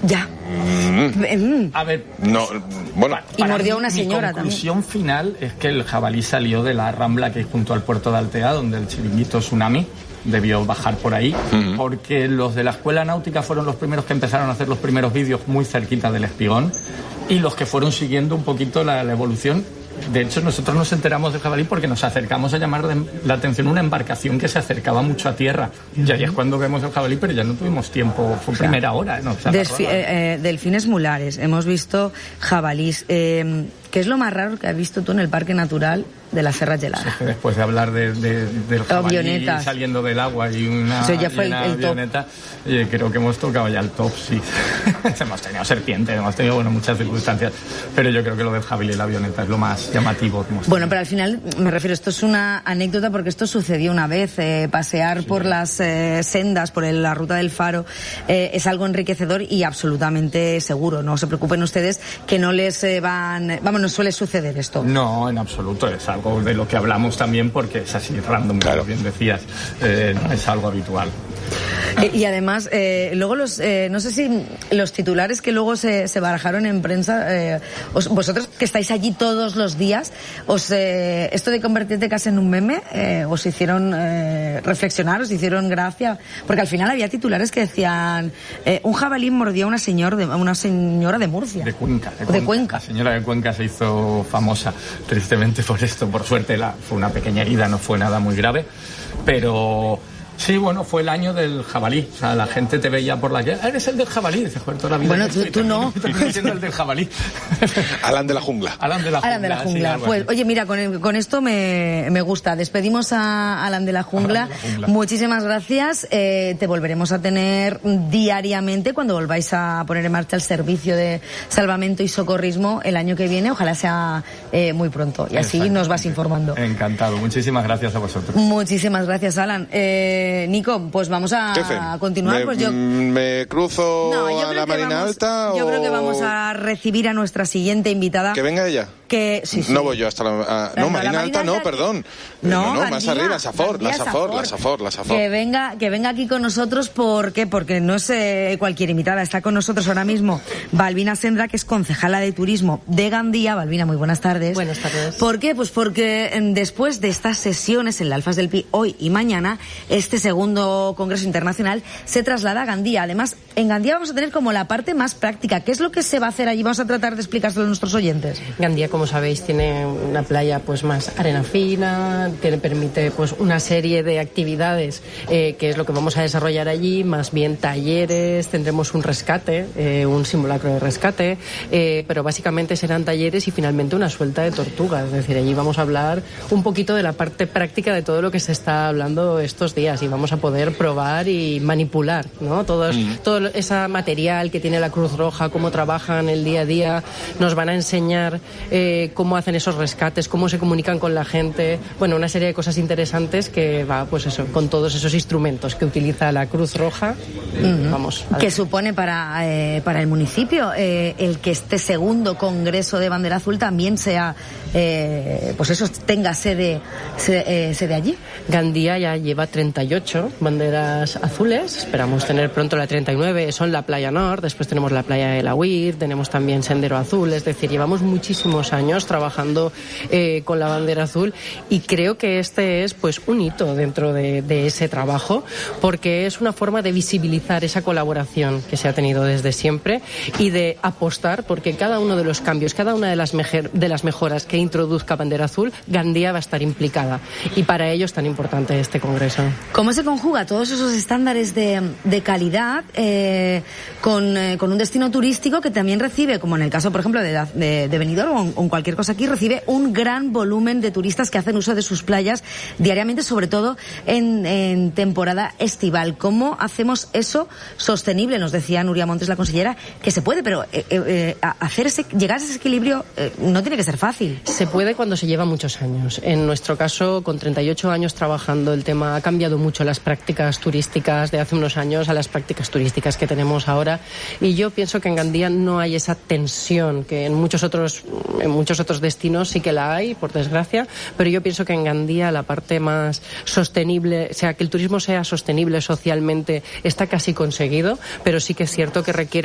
Ya. A ver, no, bueno. Y mordió a una señora también. Mi conclusión final es que el jabalí salió de la rambla que hay junto al puerto de Altea, donde el chiringuito Tsunami debió bajar por ahí, porque los de la escuela náutica fueron los primeros que empezaron a hacer los primeros vídeos muy cerquita del Espigón, y los que fueron siguiendo un poquito la evolución. De hecho, nosotros nos enteramos del jabalí porque nos acercamos a llamar la atención una embarcación que se acercaba mucho a tierra. Y ahí es cuando vemos el jabalí, pero ya no tuvimos tiempo, fue primera hora. ¿No? O sea, delfines mulares, hemos visto jabalís. ¿Qué es lo más raro que has visto tú en el Parque Natural de la Serra Gelada? Es que después de hablar del jabalí avionetas saliendo del agua y una, ya fue el avioneta, creo que hemos tocado ya el top, sí. Hemos tenido serpientes, hemos tenido muchas circunstancias, pero yo creo que lo del jabalí y la avioneta es lo más llamativo que hemos tenido. Bueno, pero al final, me refiero, esto es una anécdota porque esto sucedió una vez. Pasear por las sendas, por la ruta del Faro, es algo enriquecedor y absolutamente seguro. No se preocupen ustedes que no les no suele suceder esto. No, en absoluto, es algo de lo que hablamos también porque es así random, claro. Como bien decías, no es algo habitual. Y además, luego no sé si los titulares que luego se barajaron en prensa, vosotros que estáis allí todos los días, esto de convertirte casi en un meme, os hicieron reflexionar, os hicieron gracia, porque al final había titulares que decían un jabalí mordió a una señora de Murcia. De Cuenca. La señora de Cuenca se hizo famosa tristemente por esto. Por suerte fue una pequeña herida, no fue nada muy grave, pero sí, bueno, fue el año del jabalí. O sea, la gente te veía por la calle. Eres el del jabalí. Dices, joder, toda la vida. Bueno, tú no. Estoy siendo el del jabalí. Alan de la Jungla. Alan de la Jungla. Sí, pues, oye, mira, con esto me gusta. Despedimos a Alan de la Jungla. Muchísimas gracias. Te volveremos a tener diariamente cuando volváis a poner en marcha el servicio de salvamento y socorrismo el año que viene. Ojalá sea muy pronto. Y así nos vas informando. Encantado. Muchísimas gracias a vosotros. Muchísimas gracias, Alan. Nico, pues vamos a continuar. ¿Me cruzo a la Marina Alta? Yo creo que vamos a recibir a nuestra siguiente invitada. ¿Que venga ella? Sí. No voy yo hasta no, Marina Alta no, perdón. No, más arriba, Safor. Que venga aquí con nosotros, ¿por qué? Porque no es cualquier invitada. Está con nosotros ahora mismo Balbina Sendra, que es concejala de turismo de Gandía. Balbina, muy buenas tardes. Buenas tardes. ¿Por qué? Pues porque después de estas sesiones en la Alfas del Pi, hoy y mañana, este segundo Congreso Internacional se traslada a Gandía. Además, en Gandía vamos a tener como la parte más práctica. ¿Qué es lo que se va a hacer allí? Vamos a tratar de explicárselo a nuestros oyentes. Gandía, como sabéis, tiene una playa pues más arena fina, permite pues una serie de actividades que es lo que vamos a desarrollar allí, más bien talleres, tendremos un rescate, un simulacro de rescate, pero básicamente serán talleres y finalmente una suelta de tortugas. Es decir, allí vamos a hablar un poquito de la parte práctica de todo lo que se está hablando estos días y vamos a poder probar y manipular, ¿no? Todo ese material que tiene la Cruz Roja, cómo trabajan el día a día, nos van a enseñar cómo hacen esos rescates, cómo se comunican con la gente, bueno, una serie de cosas interesantes que va, pues eso, con todos esos instrumentos que utiliza la Cruz Roja. ¿Qué supone para el municipio el que este segundo Congreso de Bandera Azul también sea, pues eso, tenga sede allí? Gandía ya lleva 38 banderas azules, esperamos tener pronto la 39, son la Playa Nord, después tenemos la Playa de la Huir, tenemos también Sendero Azul, es decir, llevamos muchísimos años trabajando con la bandera azul y creo que este es pues un hito dentro de ese trabajo porque es una forma de visibilizar esa colaboración que se ha tenido desde siempre y de apostar porque cada uno de los cambios, cada una de las mejoras que introduzca bandera azul, Gandía va a estar implicada y para ello es tan importante este congreso. ¿Cómo se conjuga todos esos estándares de calidad con un destino turístico que también recibe, como en el caso por ejemplo de Benidorm o en cualquier cosa aquí, recibe un gran volumen de turistas que hacen uso de sus playas diariamente, sobre todo en temporada estival? ¿Cómo hacemos eso sostenible? Nos decía Nuria Montes, la consellera, que se puede, pero llegar a ese equilibrio no tiene que ser fácil. Se puede cuando se lleva muchos años. En nuestro caso, con 38 años trabajando, el tema ha cambiado mucho las prácticas turísticas de hace unos años a las prácticas turísticas que tenemos ahora y yo pienso que en Gandía no hay esa tensión que en muchos otros destinos sí que la hay, por desgracia, pero yo pienso que en Gandía la parte más sostenible, o sea, que el turismo sea sostenible socialmente, está casi conseguido, pero sí que es cierto que requiere